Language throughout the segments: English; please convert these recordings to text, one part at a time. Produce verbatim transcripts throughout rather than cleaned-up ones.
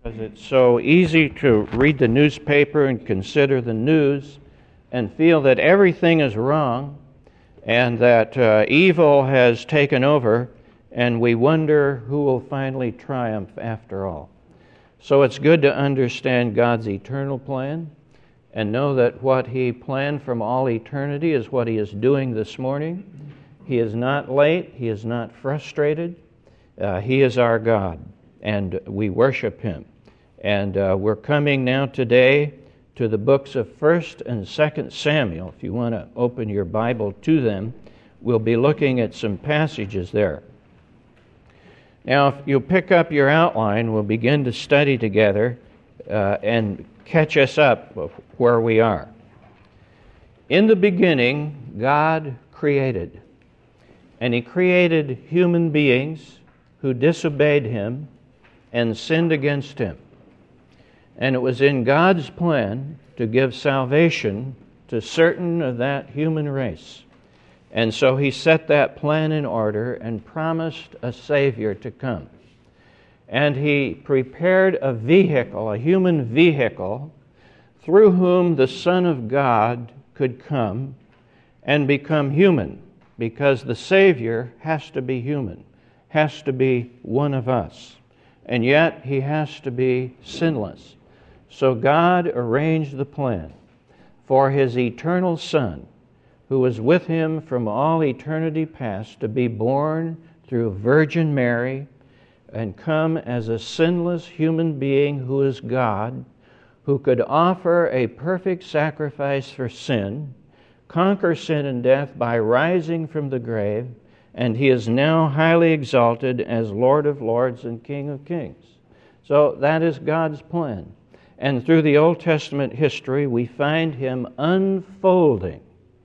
It's so easy to read the newspaper and consider the news and feel that everything is wrong and that uh, evil has taken over, and we wonder who will finally triumph after all. So it's good to understand God's eternal plan and know that what He planned from all eternity is what He is doing this morning. He is not late. He is not frustrated. Uh, he is our God, and we worship Him. And uh, we're coming now today to the books of First and Second Samuel. If you want to open your Bible to them, we'll be looking at some passages there. Now, if you pick up your outline, we'll begin to study together uh, and catch us up where we are. In the beginning, God created, and He created human beings who disobeyed Him and sinned against Him. And it was in God's plan to give salvation to certain of that human race. And so He set that plan in order and promised a Savior to come. And He prepared a vehicle, a human vehicle, through whom the Son of God could come and become human, because the Savior has to be human, has to be one of us. And yet He has to be sinless. So God arranged the plan for His eternal Son, who was with Him from all eternity past, to be born through Virgin Mary and come as a sinless human being who is God, who could offer a perfect sacrifice for sin, conquer sin and death by rising from the grave, and He is now highly exalted as Lord of Lords and King of Kings. So that is God's plan. And through the Old Testament history, we find Him unfolding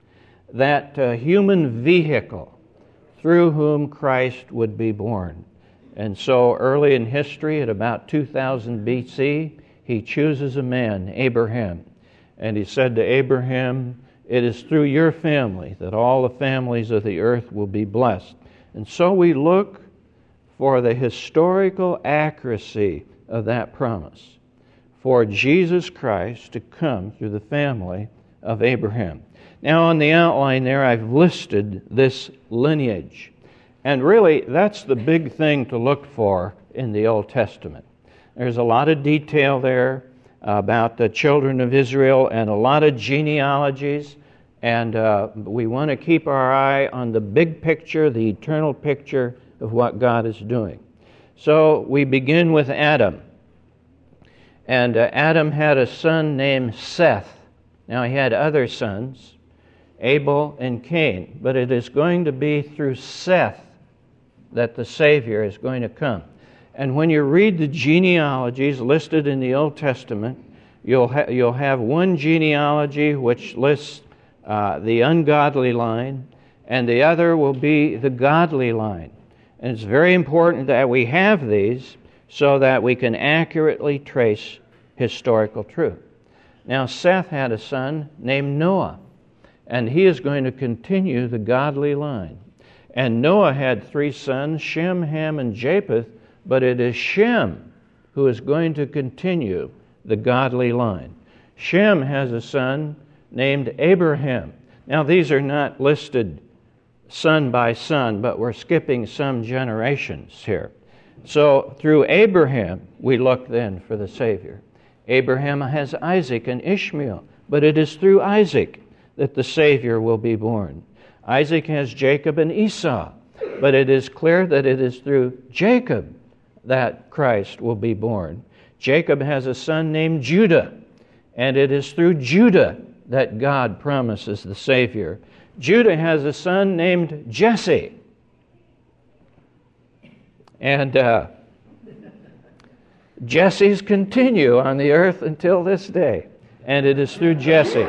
that uh, human vehicle through whom Christ would be born. And so early in history, at about two thousand B C, He chooses a man, Abraham. And He said to Abraham, "It is through your family that all the families of the earth will be blessed." And so we look for the historical accuracy of that promise, for Jesus Christ to come through the family of Abraham. Now on the outline there, I've listed this lineage. And really, that's the big thing to look for in the Old Testament. There's a lot of detail there about the children of Israel and a lot of genealogies. And uh, we want to keep our eye on the big picture, the eternal picture of what God is doing. So we begin with Adam. And uh, Adam had a son named Seth. Now he had other sons, Abel and Cain. But it is going to be through Seth that the Savior is going to come. And when you read the genealogies listed in the Old Testament, you'll, ha- you'll have one genealogy which lists uh, the ungodly line, and the other will be the godly line. And it's very important that we have these so that we can accurately trace historical truth. Now, Seth had a son named Noah, and he is going to continue the godly line. And Noah had three sons, Shem, Ham, and Japheth, but it is Shem who is going to continue the godly line. Shem has a son named Abraham. Now, these are not listed son by son, but we're skipping some generations here. So through Abraham, we look then for the Savior. Abraham has Isaac and Ishmael, but it is through Isaac that the Savior will be born. Isaac has Jacob and Esau, but it is clear that it is through Jacob that Christ will be born. Jacob has a son named Judah, and it is through Judah that God promises the Savior. Judah has a son named Jesse. And uh, Jesse's continue on the earth until this day. And it is through Jesse.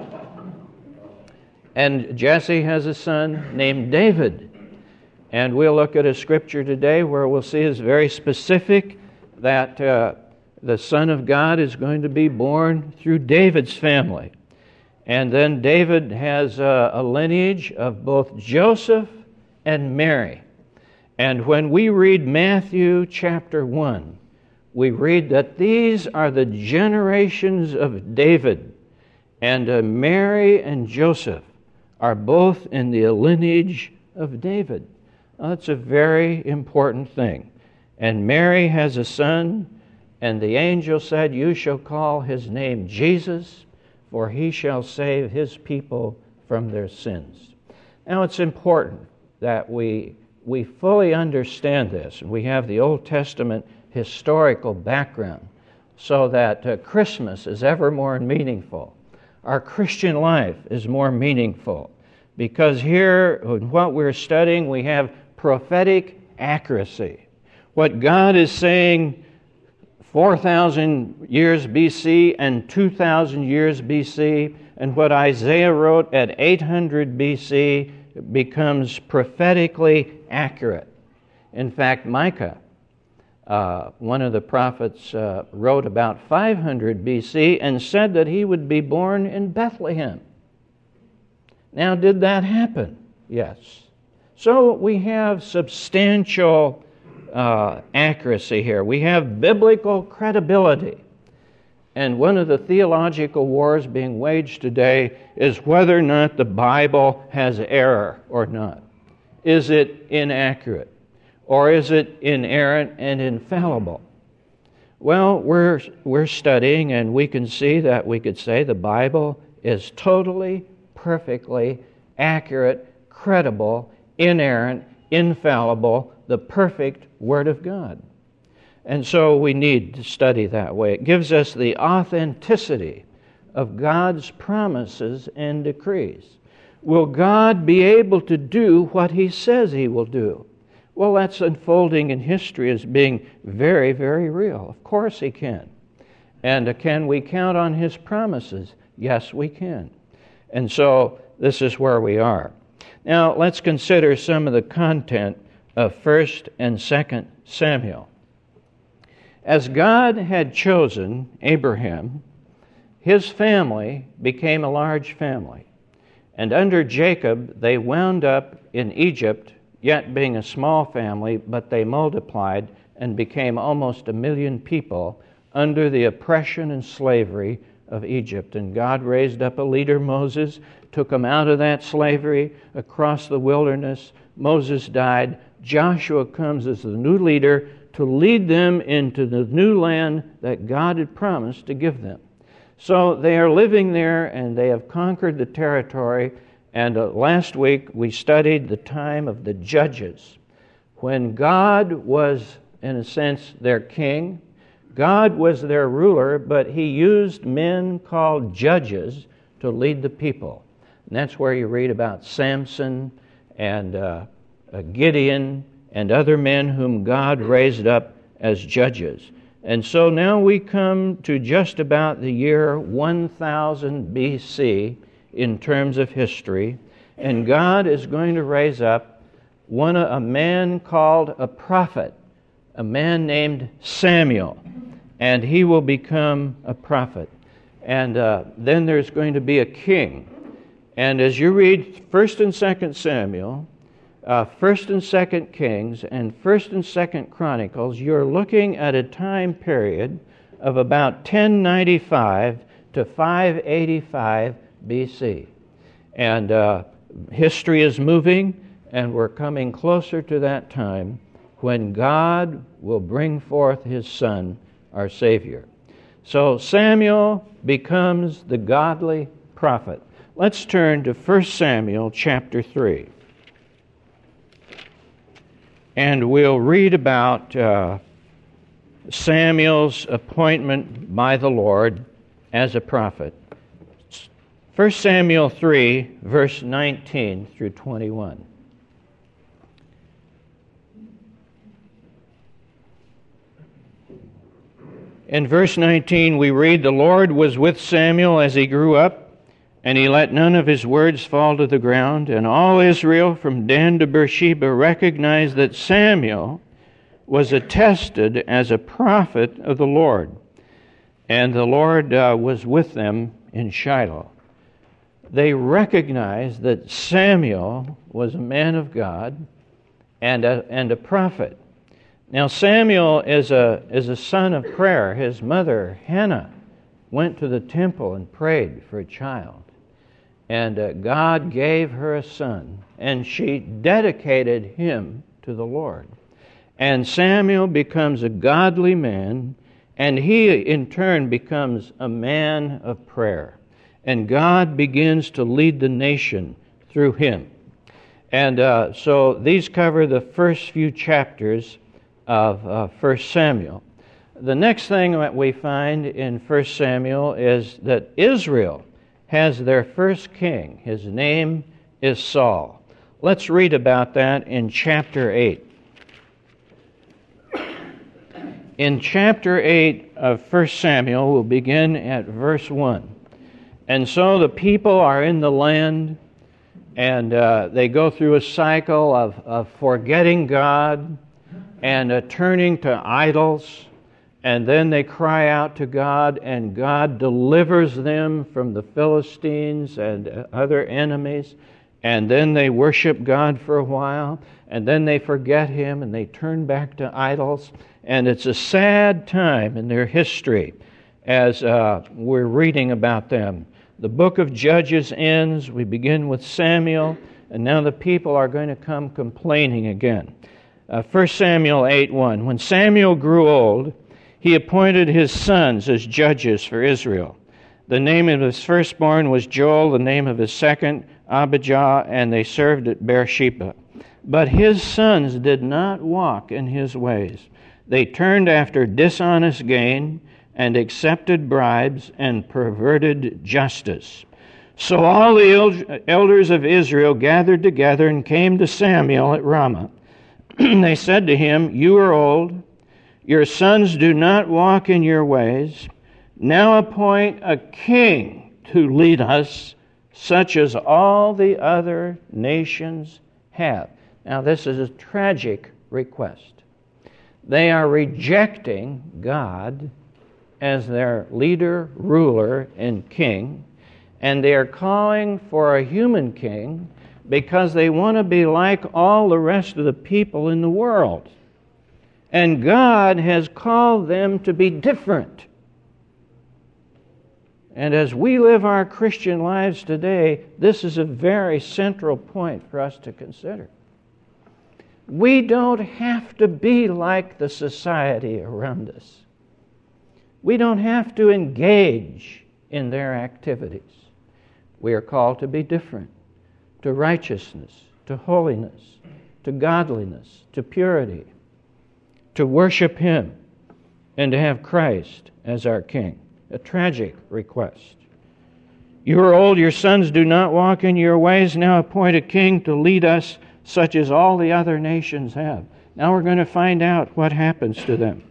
And Jesse has a son named David. And we'll look at a scripture today where we'll see it's very specific that uh, the Son of God is going to be born through David's family. And then David has a, a lineage of both Joseph and Mary. And when we read Matthew chapter one, we read that these are the generations of David, and uh, Mary and Joseph are both in the lineage of David. Now, that's a very important thing. And Mary has a son, and the angel said, "You shall call his name Jesus, for he shall save his people from their sins." Now, it's important that we we fully understand this, and we have the Old Testament historical background so that uh, Christmas is ever more meaningful. Our Christian life is more meaningful because here, in what we're studying, we have prophetic accuracy. What God is saying four thousand years B C and two thousand years B C, and what Isaiah wrote at eight hundred B C becomes prophetically accurate. In fact, Micah, uh, one of the prophets, uh, wrote about five hundred B C and said that he would be born in Bethlehem. Now, did that happen? Yes. So we have substantial uh, accuracy here. We have biblical credibility. And one of the theological wars being waged today is whether or not the Bible has error or not. Is it inaccurate? Or is it inerrant and infallible? Well, we're we're studying, and we can see that we could say the Bible is totally, perfectly accurate, credible, inerrant, infallible, the perfect Word of God. And so we need to study that way. It gives us the authenticity of God's promises and decrees. Will God be able to do what He says He will do? Well, that's unfolding in history as being very, very real. Of course He can. And can we count on His promises? Yes, we can. And so this is where we are. Now, let's consider some of the content of First and Second Samuel. As God had chosen Abraham, his family became a large family. And under Jacob, they wound up in Egypt, yet being a small family, but they multiplied and became almost a million people under the oppression and slavery of Egypt. And God raised up a leader, Moses, took them out of that slavery across the wilderness. Moses died. Joshua comes as the new leader to lead them into the new land that God had promised to give them. So they are living there, and they have conquered the territory. And uh, last week we studied the time of the judges, when God was, in a sense, their king. God was their ruler, but He used men called judges to lead the people. And that's where you read about Samson and uh, uh, Gideon and other men whom God raised up as judges. And so now we come to just about the year one thousand B C in terms of history, and God is going to raise up one a man called a prophet, a man named Samuel, and he will become a prophet. And uh, then there's going to be a king. And as you read First and Second Samuel, Uh, First and Second Kings, and First and Second Chronicles, you're looking at a time period of about ten ninety-five to five eighty-five B C. And uh, history is moving, and we're coming closer to that time when God will bring forth His Son, our Savior. So Samuel becomes the godly prophet. Let's turn to First Samuel chapter three. And we'll read about uh, Samuel's appointment by the Lord as a prophet. First Samuel three, verse nineteen through twenty-one. In verse nineteen we read, "The Lord was with Samuel as he grew up, and he let none of his words fall to the ground. And all Israel from Dan to Beersheba recognized that Samuel was attested as a prophet of the Lord. And the Lord uh, was with them in Shiloh." They recognized that Samuel was a man of God and a, and a prophet. Now Samuel is a, is a son of prayer. His mother, Hannah, went to the temple and prayed for a child. And uh, God gave her a son, and she dedicated him to the Lord. And Samuel becomes a godly man, and he in turn becomes a man of prayer. And God begins to lead the nation through him. And uh, so these cover the first few chapters of uh, First Samuel. The next thing that we find in First Samuel is that Israel has their first king. His name is Saul. Let's read about that in chapter eight. In chapter eight of First Samuel, we'll begin at verse one. And so the people are in the land, and uh, they go through a cycle of, of forgetting God and uh, turning to idols, and then they cry out to God, and God delivers them from the Philistines and uh, other enemies, and then they worship God for a while, and then they forget Him, and they turn back to idols, and it's a sad time in their history as uh, we're reading about them. The book of Judges ends, we begin with Samuel, and now the people are going to come complaining again. Uh, First Samuel eight one, when Samuel grew old, he appointed his sons as judges for Israel. The name of his firstborn was Joel, the name of his second, Abijah, and they served at Beersheba. But his sons did not walk in his ways. They turned after dishonest gain and accepted bribes and perverted justice. So all the elders of Israel gathered together and came to Samuel at Ramah. They said to him, "You are old, your sons do not walk in your ways. Now appoint a king to lead us, such as all the other nations have." Now this is a tragic request. They are rejecting God as their leader, ruler, and king, and they are calling for a human king because they want to be like all the rest of the people in the world. And God has called them to be different. And as we live our Christian lives today, this is a very central point for us to consider. We don't have to be like the society around us. We don't have to engage in their activities. We are called to be different, to righteousness, to holiness, to godliness, to purity, to worship Him, and to have Christ as our King. A tragic request. You are old, your sons do not walk in your ways. Now appoint a king to lead us, such as all the other nations have. Now we're going to find out what happens to them.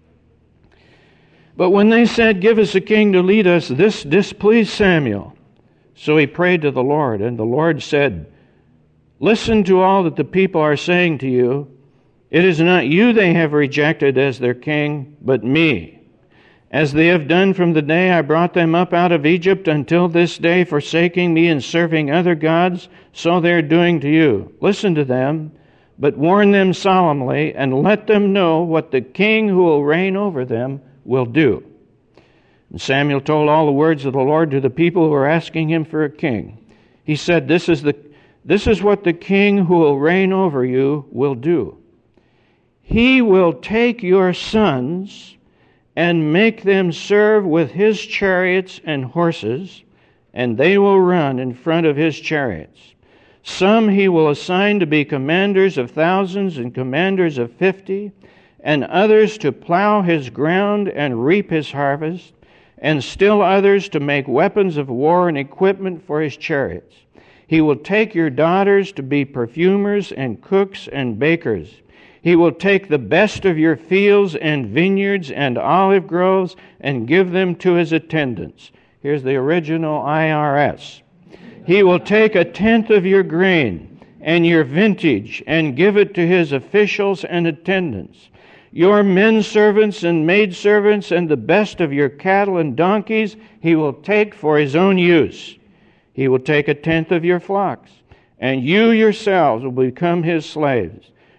But when they said, "Give us a king to lead us," this displeased Samuel. So he prayed to the Lord, and the Lord said, "Listen to all that the people are saying to you. It is not you they have rejected as their king, but me. As they have done from the day I brought them up out of Egypt until this day, forsaking me and serving other gods, so they are doing to you. Listen to them, but warn them solemnly, and let them know what the king who will reign over them will do." And Samuel told all the words of the Lord to the people who were asking him for a king. He said, This is the this is what the king who will reign over you will do. He will take your sons and make them serve with his chariots and horses, and they will run in front of his chariots. Some he will assign to be commanders of thousands and commanders of fifty, and others to plow his ground and reap his harvest, and still others to make weapons of war and equipment for his chariots. He will take your daughters to be perfumers and cooks and bakers. He will take the best of your fields and vineyards and olive groves and give them to his attendants. Here's the original I R S. He will take a tenth of your grain and your vintage and give it to his officials and attendants. Your men servants and maid servants and the best of your cattle and donkeys he will take for his own use. He will take a tenth of your flocks, and you yourselves will become his slaves.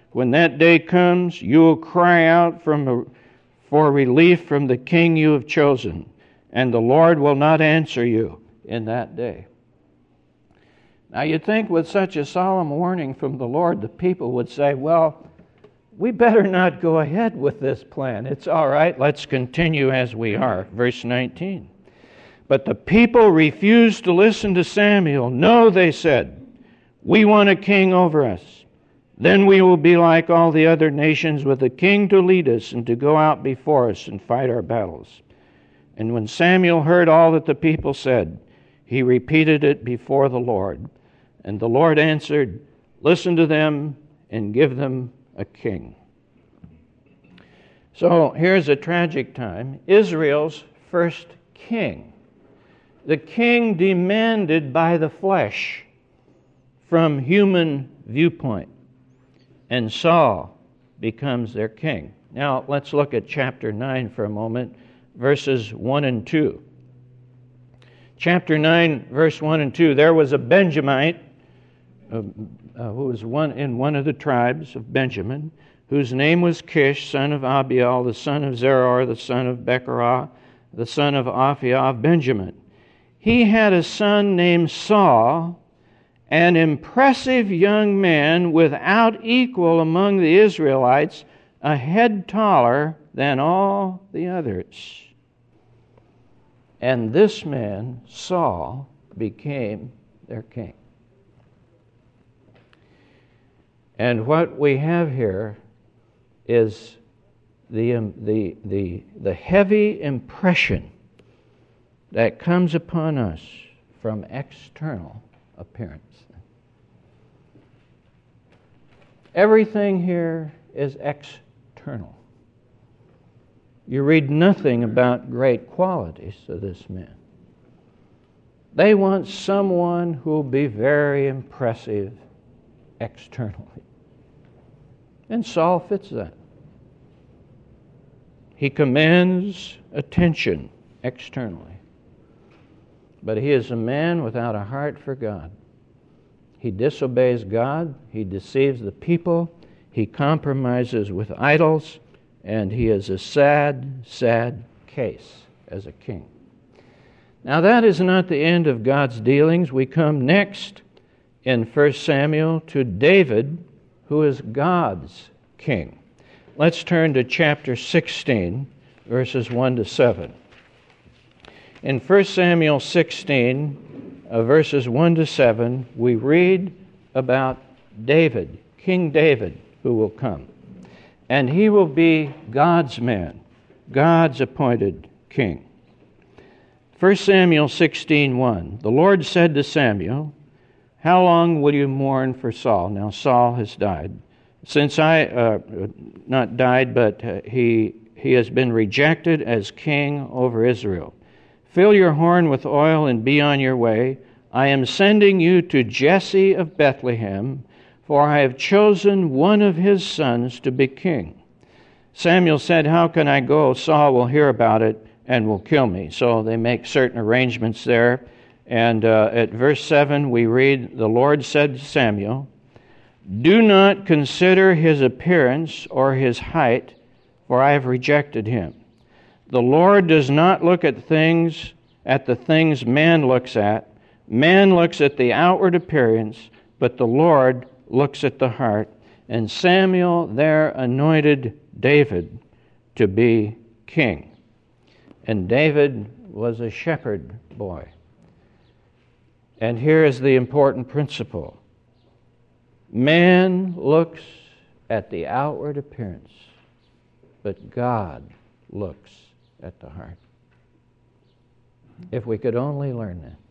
When that day comes, you will cry out from a, for relief from the king you have chosen, and the Lord will not answer you in that day. Now you'd think with such a solemn warning from the Lord, the people would say, well, we better not go ahead with this plan. It's all right, let's continue as we are. Verse nineteen. But the people refused to listen to Samuel. No, they said, we want a king over us. Then we will be like all the other nations, with a king to lead us and to go out before us and fight our battles. And when Samuel heard all that the people said, he repeated it before the Lord. And the Lord answered, listen to them and give them a king. So here's a tragic time. Israel's first king. The king demanded by the flesh from human viewpoint. And Saul becomes their king. Now let's look at chapter nine for a moment, verses one and two. Chapter nine, verse one and two. There was a Benjamite uh, uh, who was one in one of the tribes of Benjamin, whose name was Kish, son of Abiel, the son of Zeror, the son of Becherah, the son of Aphiah of Benjamin. He had a son named Saul, an impressive young man without equal among the Israelites, a head taller than all the others. And this man, Saul, became their king. And what we have here is the, um, the, the, the heavy impression that comes upon us from external appearance. Everything here is external. You read nothing about great qualities of this man. They want someone who will be very impressive externally. And Saul fits that. He commands attention externally. But he is a man without a heart for God. He disobeys God, he deceives the people, he compromises with idols, and he is a sad, sad case as a king. Now that is not the end of God's dealings. We come next in First Samuel to David, who is God's king. Let's turn to chapter sixteen, verses one to seven. In First Samuel sixteen, uh, verses one to seven, we read about David, King David, who will come. And he will be God's man, God's appointed king. First Samuel sixteen one, the Lord said to Samuel, how long will you mourn for Saul? Now Saul has died. Since I, uh, not died, but uh, he, he has been rejected as king over Israel. Fill your horn with oil and be on your way. I am sending you to Jesse of Bethlehem, for I have chosen one of his sons to be king. Samuel said, how can I go? Saul will hear about it and will kill me. So they make certain arrangements there. And uh, at verse seven we read, the Lord said to Samuel, do not consider his appearance or his height, for I have rejected him. The Lord does not look at things, at the things man looks at. Man looks at the outward appearance, but the Lord looks at the heart. And Samuel there anointed David to be king. And David was a shepherd boy. And here is the important principle. Man looks at the outward appearance, but God looks at the heart. If we could only learn that.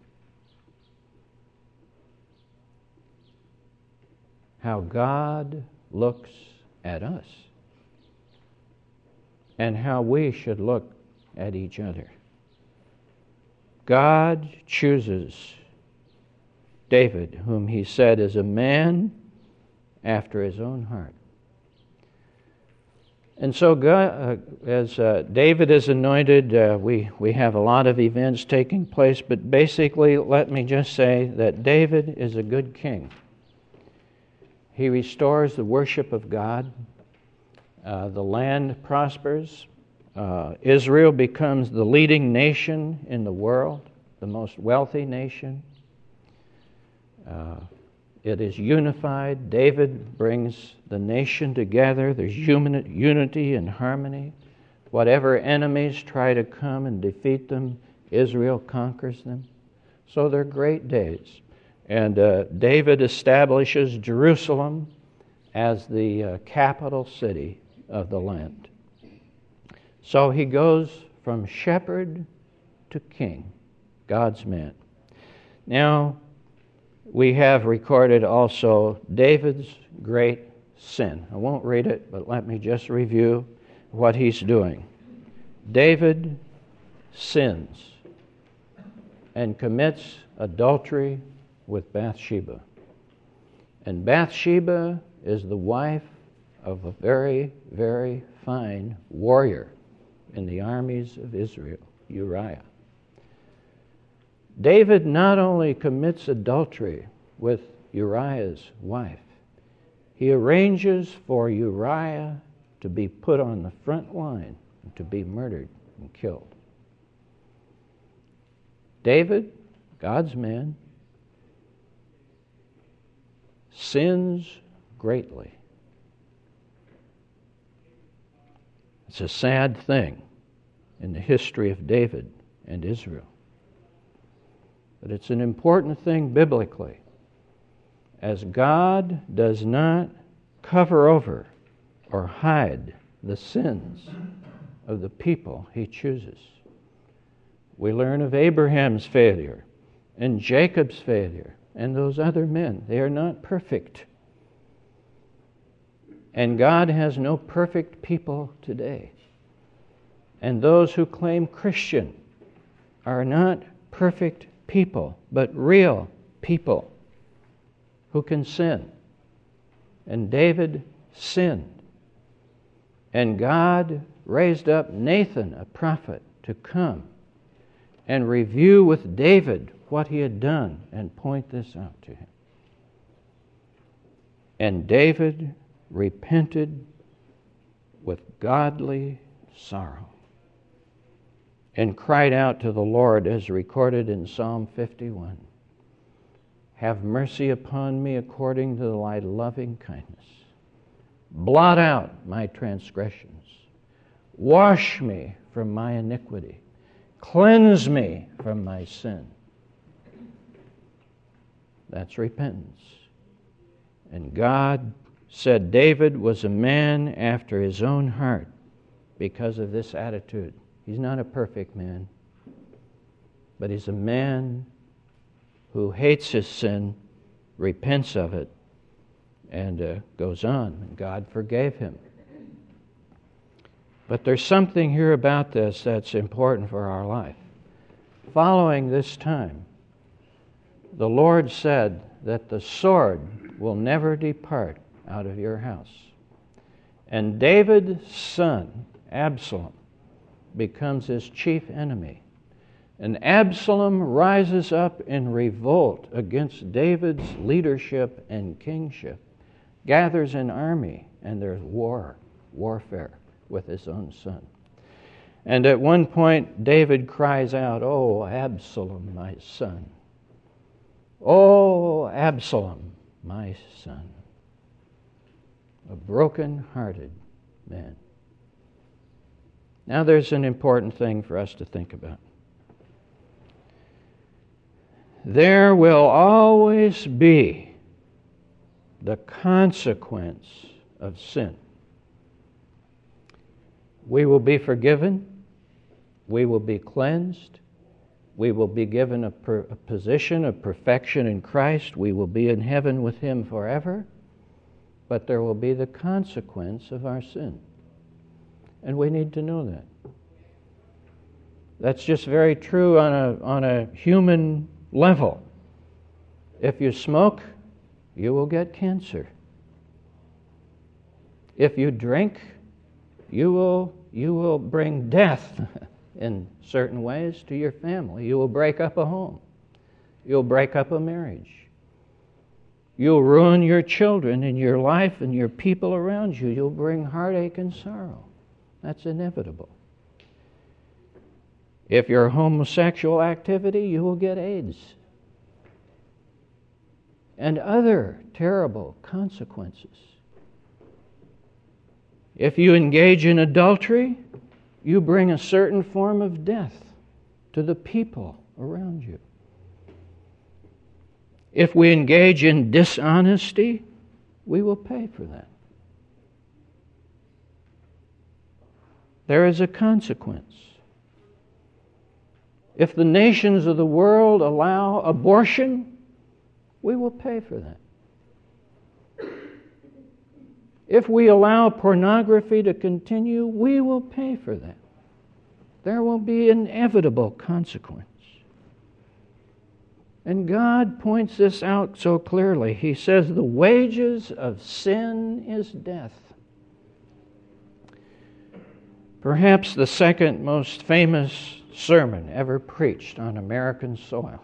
How God looks at us and how we should look at each other. God chooses David, whom he said is a man after his own heart. And so God, uh, as uh, David is anointed, uh, we, we have a lot of events taking place, but basically let me just say that David is a good king. he restores the worship of God. Uh, the land prospers. Uh, Israel becomes the leading nation in the world, the most wealthy nation. Uh, it is unified. David brings the nation together. There's human, unity and harmony. Whatever enemies try to come and defeat them, Israel conquers them. So they're great days. And uh, David establishes Jerusalem as the uh, capital city of the land. So he goes from shepherd to king, God's man. Now, we have recorded also David's great sin. I won't read it, but let me just review what he's doing. David sins and commits adultery with Bathsheba. And Bathsheba is the wife of a very, very fine warrior in the armies of Israel, Uriah. David not only commits adultery with Uriah's wife, he arranges for Uriah to be put on the front line and to be murdered and killed. David, God's man, sins greatly. It's a sad thing in the history of David and Israel. But it's an important thing biblically, as God does not cover over or hide the sins of the people he chooses. We learn of Abraham's failure and Jacob's failure and those other men. They are not perfect. And God has no perfect people today. And those who claim Christian are not perfect people, but real people who can sin. And David sinned. And God raised up Nathan, a prophet, to come and review with David what he had done and point this out to him. And David repented with godly sorrow and cried out to the Lord, as recorded in Psalm fifty-one. Have mercy upon me according to thy loving kindness. Blot out my transgressions. Wash me from my iniquity. Cleanse me from my sin. That's repentance. And God said David was a man after his own heart because of this attitude. He's not a perfect man, but he's a man who hates his sin, repents of it, and uh, goes on. And God forgave him. But there's something here about this that's important for our life. Following this time, the Lord said that the sword will never depart out of your house. And David's son, Absalom, becomes his chief enemy. And Absalom rises up in revolt against David's leadership and kingship, gathers an army, and there's war, warfare with his own son. And at one point, David cries out, "Oh, Absalom, my son. Oh, Absalom, my son." A broken-hearted man. Now there's an important thing for us to think about. There will always be the consequence of sin. We will be forgiven. We will be cleansed. We will be given a, per, a position of perfection in Christ. We will be in heaven with Him forever. But there will be the consequence of our sin. And we need to know that. That's just very true on a, on a human level. If you smoke, you will get cancer. If you drink, you will, you will bring death in certain ways to your family. You will break up a home. You'll break up a marriage. You'll ruin your children and your life and your people around you. You'll bring heartache and sorrow. That's inevitable. If you're homosexual activity, you will get AIDS. And other terrible consequences. If you engage in adultery, you bring a certain form of death to the people around you. If we engage in dishonesty, we will pay for that. There is a consequence. If the nations of the world allow abortion, we will pay for that. If we allow pornography to continue, we will pay for that. There will be inevitable consequence. And God points this out so clearly. He says the wages of sin is death. Perhaps the second most famous sermon ever preached on American soil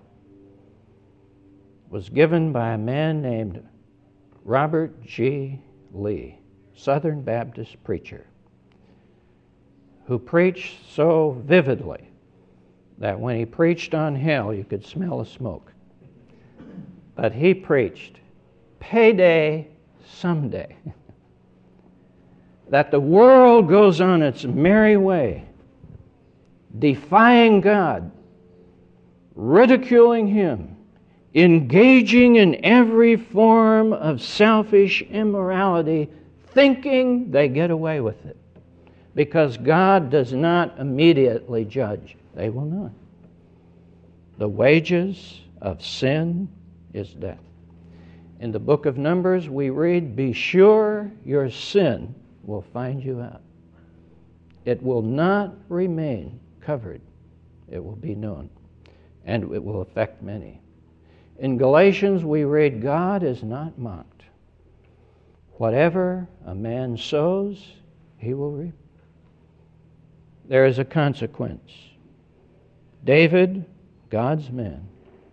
was given by a man named Robert G. Lee, Southern Baptist preacher, who preached so vividly that when he preached on hell, you could smell the smoke. But he preached, payday someday. That the world goes on its merry way, defying God, ridiculing Him, engaging in every form of selfish immorality, thinking they get away with it. Because God does not immediately judge. They will not. The wages of sin is death. In the book of Numbers, we read, "Be sure your sin will find you out. It will not remain covered. It will be known, and it will affect many." In Galatians, we read, "God is not mocked. Whatever a man sows, he will reap." There is a consequence. David, God's man,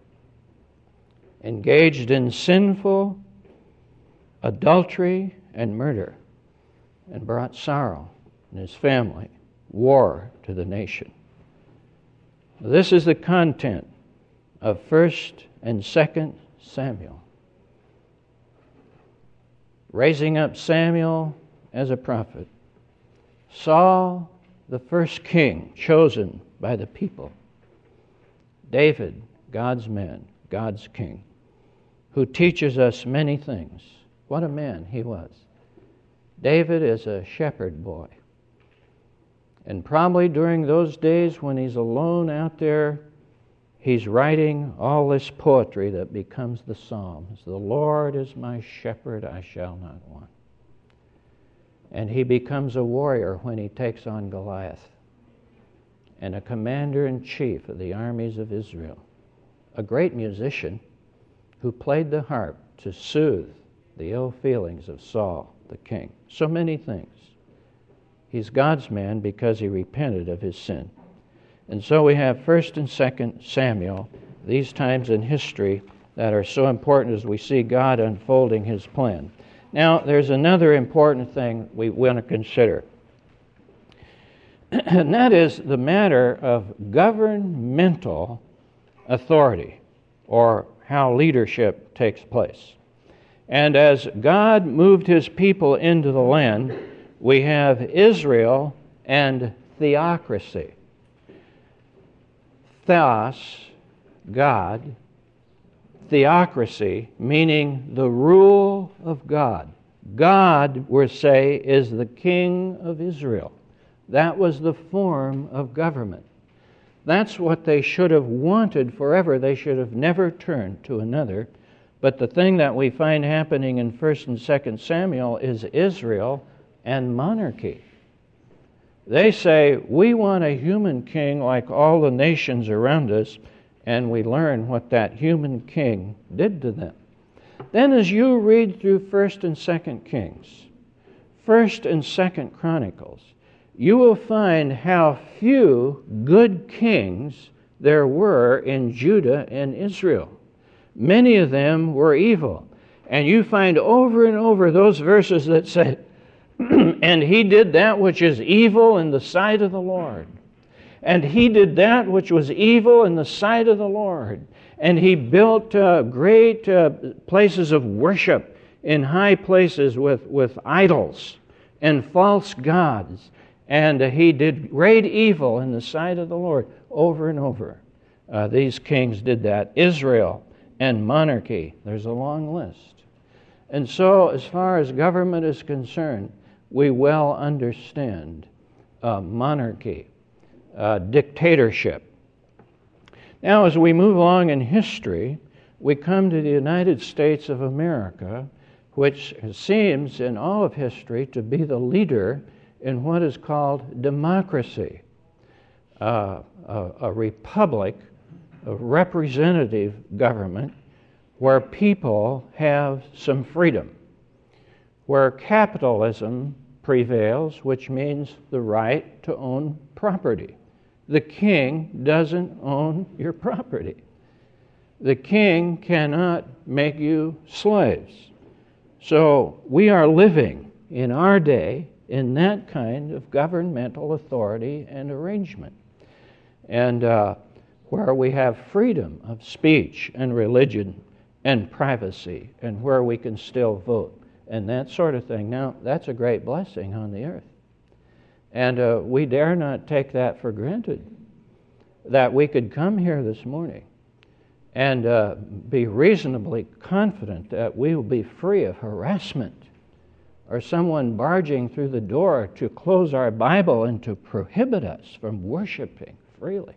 engaged in sinful adultery and murder and brought sorrow in his family, war to the nation. This is the content of First and Second Samuel. Raising up Samuel as a prophet. Saul, the first king chosen by the people. David, God's man, God's king, who teaches us many things. What a man he was. David is a shepherd boy. And probably during those days when he's alone out there, he's writing all this poetry that becomes the Psalms. The Lord is my shepherd, I shall not want. And he becomes a warrior when he takes on Goliath, and a commander-in-chief of the armies of Israel, a great musician who played the harp to soothe the ill feelings of Saul, the king. So many things. He's God's man because he repented of his sin. And so we have First and Second Samuel, these times in history that are so important as we see God unfolding His plan. Now, there's another important thing we want to consider. And that is the matter of governmental authority, or how leadership takes place. And as God moved His people into the land, we have Israel and theocracy. Theos, God. Theocracy, meaning the rule of God. God, we say, is the king of Israel. That was the form of government. That's what they should have wanted forever. They should have never turned to another. But the thing that we find happening in First and Second Samuel is Israel and monarchy. They say, we want a human king like all the nations around us, and we learn what that human king did to them. Then as you read through First and Second Kings, First and Second Chronicles, you will find how few good kings there were in Judah and Israel. Many of them were evil. And you find over and over those verses that say, and he did that which is evil in the sight of the Lord. And he did that which was evil in the sight of the Lord. And he built uh, great uh, places of worship in high places with, with idols and false gods. And uh, he did great evil in the sight of the Lord over and over. Uh, these kings did that. Israel and monarchy. There's a long list. And so, as far as government is concerned, we well understand uh, monarchy, uh, dictatorship. Now, as we move along in history, we come to the United States of America, which seems in all of history to be the leader in what is called democracy, uh, a, a republic, a representative government, where people have some freedom, where capitalism prevails, which means the right to own property. The king doesn't own your property. The king cannot make you slaves. So we are living in our day in that kind of governmental authority and arrangement. And uh, where we have freedom of speech and religion and privacy, and where we can still vote, and that sort of thing. Now, that's a great blessing on the earth. And uh, we dare not take that for granted, that we could come here this morning and uh, be reasonably confident that we will be free of harassment or someone barging through the door to close our Bible and to prohibit us from worshiping freely.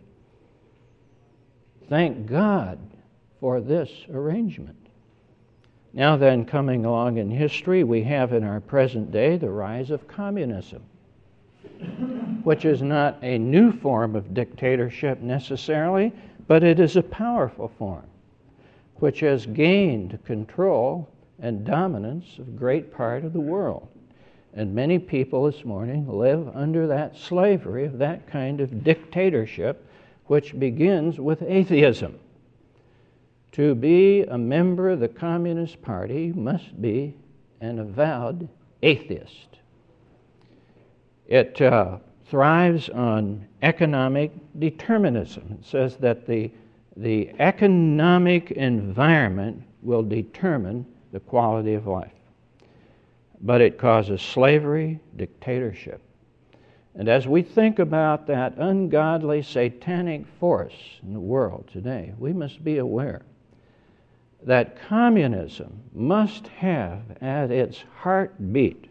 Thank God for this arrangement. Now then, coming along in history, we have in our present day the rise of communism, which is not a new form of dictatorship necessarily, but it is a powerful form, which has gained control and dominance of a great part of the world. And many people this morning live under that slavery of that kind of dictatorship, which begins with atheism. To be a member of the Communist Party must be an avowed atheist. It uh, thrives on economic determinism. It says that the, the economic environment will determine the quality of life. But it causes slavery, dictatorship. And as we think about that ungodly, satanic force in the world today, we must be aware that communism must have at its heartbeat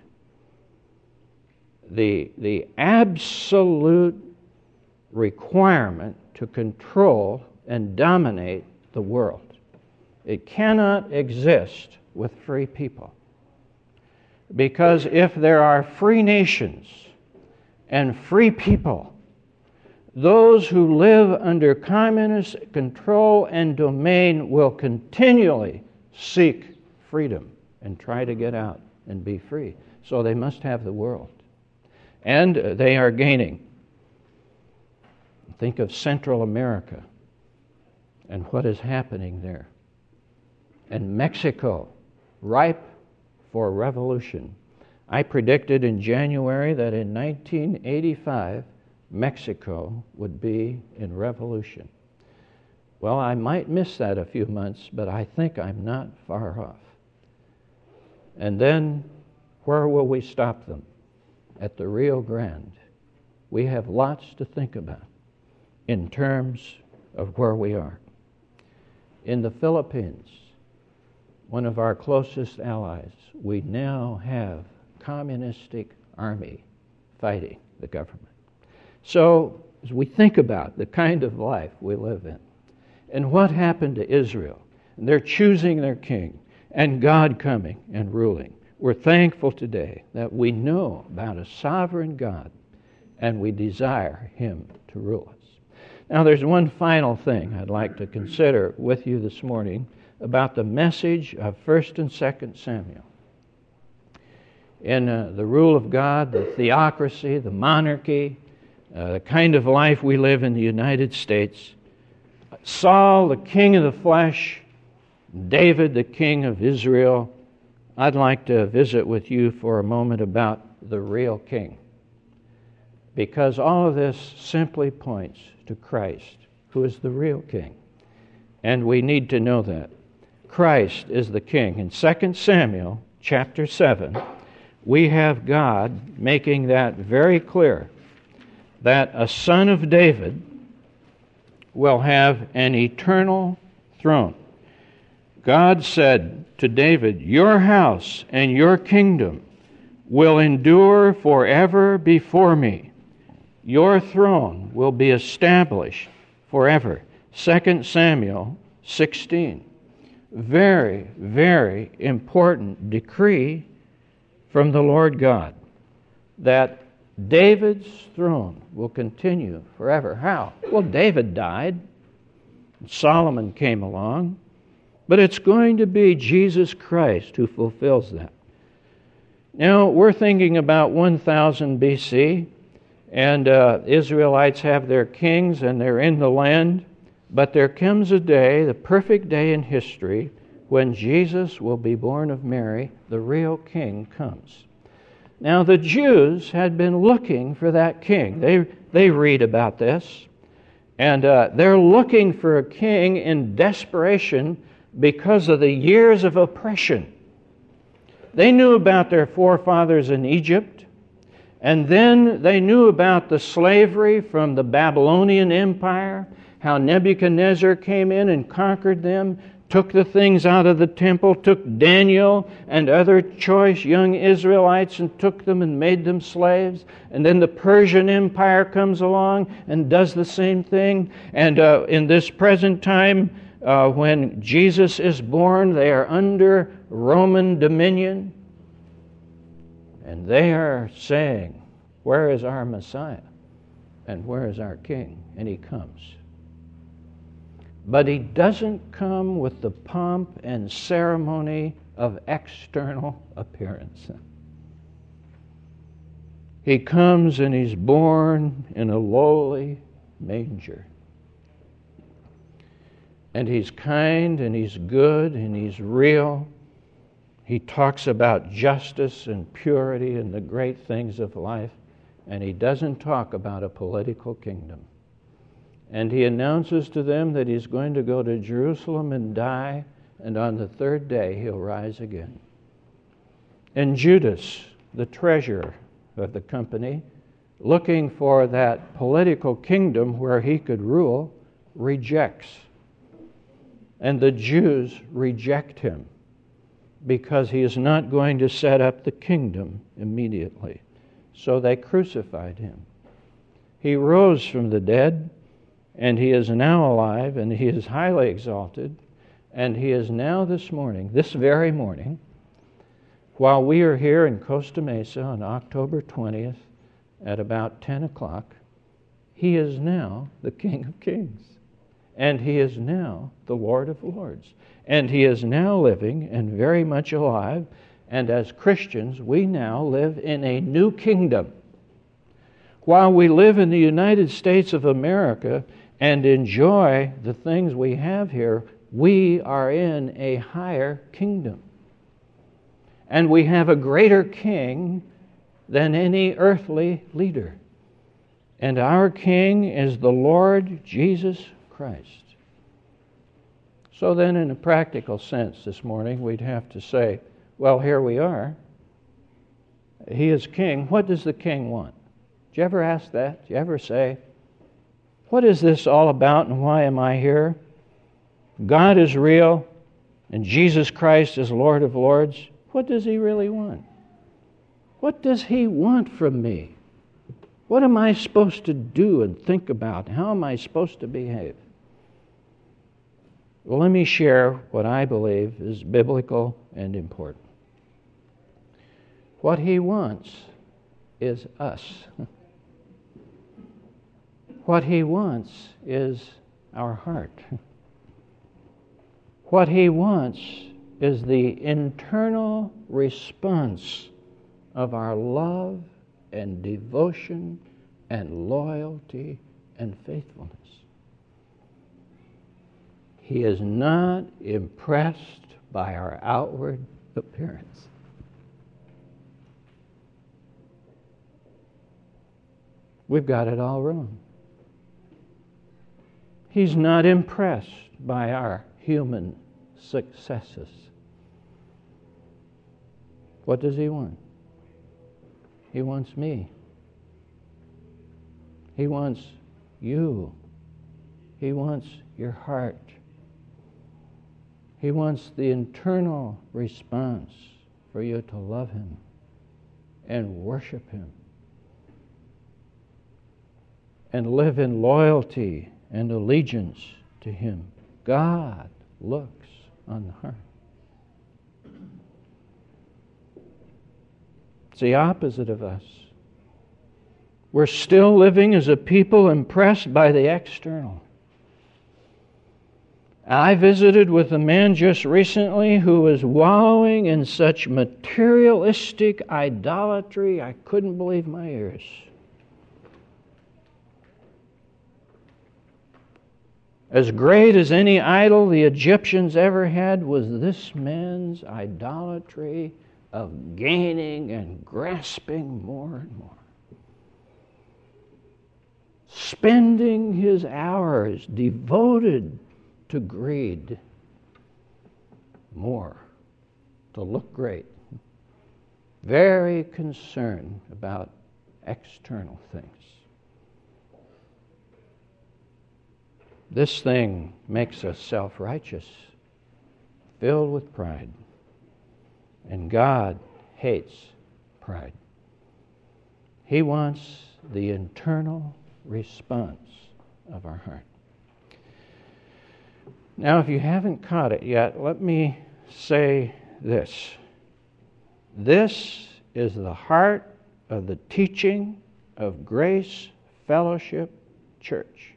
the, the absolute requirement to control and dominate the world. It cannot exist with free people. Because if there are free nations and free people, those who live under communist control and domain will continually seek freedom and try to get out and be free. So they must have the world. And they are gaining. Think of Central America and what is happening there. And Mexico, ripe for revolution. I predicted in January that in nineteen eighty-five, Mexico would be in revolution. Well, I might miss that a few months, but I think I'm not far off. And then, where will we stop them? At the Rio Grande. We have lots to think about in terms of where we are. In the Philippines, one of our closest allies, we now have communistic army fighting the government. So, as we think about the kind of life we live in, and what happened to Israel, and they're choosing their king, and God coming and ruling, we're thankful today that we know about a sovereign God, and we desire Him to rule us. Now, there's one final thing I'd like to consider with you this morning about the message of First and Second Samuel. In uh, the rule of God, the theocracy, the monarchy, uh, the kind of life we live in the United States, Saul, the king of the flesh, David, the king of Israel, I'd like to visit with you for a moment about the real king. Because all of this simply points to Christ, who is the real king. And we need to know that. Christ is the king. In Second Samuel chapter seven, we have God making that very clear, that a son of David will have an eternal throne. God said to David, "Your house and your kingdom will endure forever before me. Your throne will be established forever." Second Samuel sixteen. Very, very important decree from the Lord God, that David's throne will continue forever. How? Well, David died. Solomon came along. But it's going to be Jesus Christ who fulfills that. Now, we're thinking about one thousand B C, and uh, Israelites have their kings, and they're in the land. But there comes a day, the perfect day in history, when Jesus will be born of Mary, the real king comes. Now, the Jews had been looking for that king. They, they read about this, and uh, they're looking for a king in desperation because of the years of oppression. They knew about their forefathers in Egypt, and then they knew about the slavery from the Babylonian Empire, how Nebuchadnezzar came in and conquered them, took the things out of the temple, took Daniel and other choice young Israelites and took them and made them slaves. And then the Persian Empire comes along and does the same thing. And uh, in this present time, Uh, when Jesus is born, they are under Roman dominion. And they are saying, "Where is our Messiah? And where is our King?" And he comes. But he doesn't come with the pomp and ceremony of external appearance. He comes and he's born in a lowly manger. And he's kind, and he's good, and he's real. He talks about justice and purity and the great things of life. And he doesn't talk about a political kingdom. And he announces to them that he's going to go to Jerusalem and die, and on the third day he'll rise again. And Judas, the treasurer of the company, looking for that political kingdom where he could rule, rejects. And the Jews reject him because he is not going to set up the kingdom immediately. So they crucified him. He rose from the dead, and he is now alive, and he is highly exalted, and he is now this morning, this very morning, while we are here in Costa Mesa on October twentieth at about ten o'clock, he is now the King of Kings. And he is now the Lord of Lords. And he is now living and very much alive. And as Christians, we now live in a new kingdom. While we live in the United States of America and enjoy the things we have here, we are in a higher kingdom. And we have a greater king than any earthly leader. And our King is the Lord Jesus Christ. So then, in a practical sense this morning, we'd have to say, well, here we are. He is king. What does the king want? Did you ever ask that? Did you ever say, what is this all about and why am I here? God is real and Jesus Christ is Lord of Lords. What does he really want? What does he want from me? What am I supposed to do and think about? How am I supposed to behave? Well, let me share what I believe is biblical and important. What he wants is us. What he wants is our heart. What he wants is the internal response of our love and devotion and loyalty and faithfulness. He is not impressed by our outward appearance. We've got it all wrong. He's not impressed by our human successes. What does He want? He wants me. He wants you. He wants your heart. He wants the internal response for you to love Him and worship Him and live in loyalty and allegiance to Him. God looks on the heart. It's the opposite of us. We're still living as a people impressed by the external. I visited with a man just recently who was wallowing in such materialistic idolatry, I couldn't believe my ears. As great as any idol the Egyptians ever had was this man's idolatry of gaining and grasping more and more. Spending his hours devoted to greed, more, to look great. Very concerned about external things. This thing makes us self-righteous, filled with pride. And God hates pride. He wants the internal response of our heart. Now, if you haven't caught it yet, let me say this. This is the heart of the teaching of Grace Fellowship Church.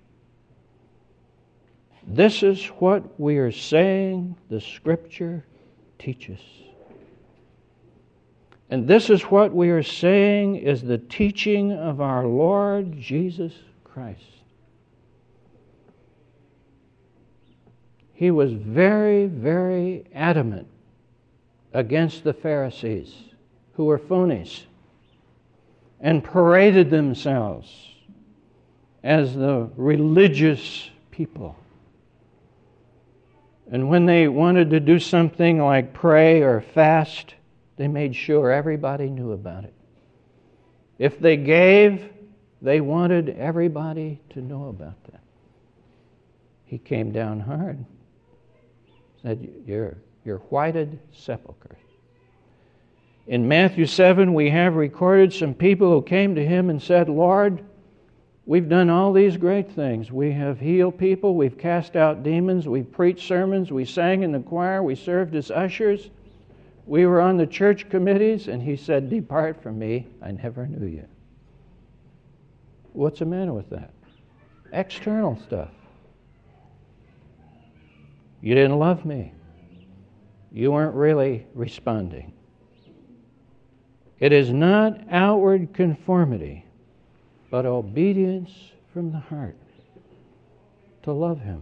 This is what we are saying the Scripture teaches. And this is what we are saying is the teaching of our Lord Jesus Christ. He was very, very adamant against the Pharisees, who were phonies and paraded themselves as the religious people. And when they wanted to do something like pray or fast, they made sure everybody knew about it. If they gave, they wanted everybody to know about that. He came down hard. Said, you're, you're whited sepulchres. In Matthew seven, we have recorded some people who came to Him and said, Lord, we've done all these great things. We have healed people. We've cast out demons. We've preached sermons. We sang in the choir. We served as ushers. We were on the church committees. And He said, depart from me. I never knew you. What's the matter with that? External stuff. You didn't love me. You weren't really responding. It is not outward conformity, but obedience from the heart to love Him,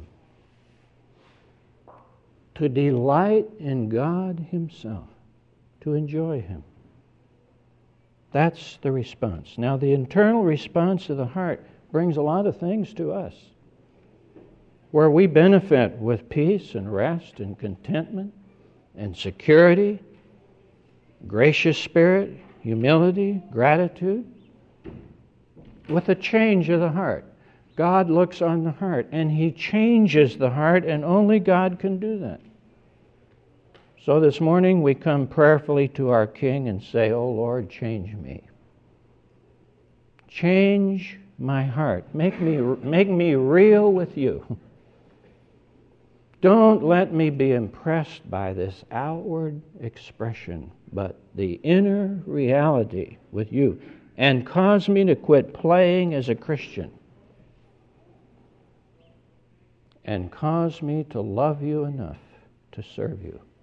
to delight in God Himself, to enjoy Him. That's the response. Now, the internal response of the heart brings a lot of things to us, where we benefit with peace and rest and contentment and security, gracious spirit, humility, gratitude, with a change of the heart. God looks on the heart, and He changes the heart, and only God can do that. So this morning we come prayerfully to our King and say, oh Lord, change me. Change my heart. Make me, make me real with You. Don't let me be impressed by this outward expression, but the inner reality with You. And cause me to quit playing as a Christian. And cause me to love You enough to serve You.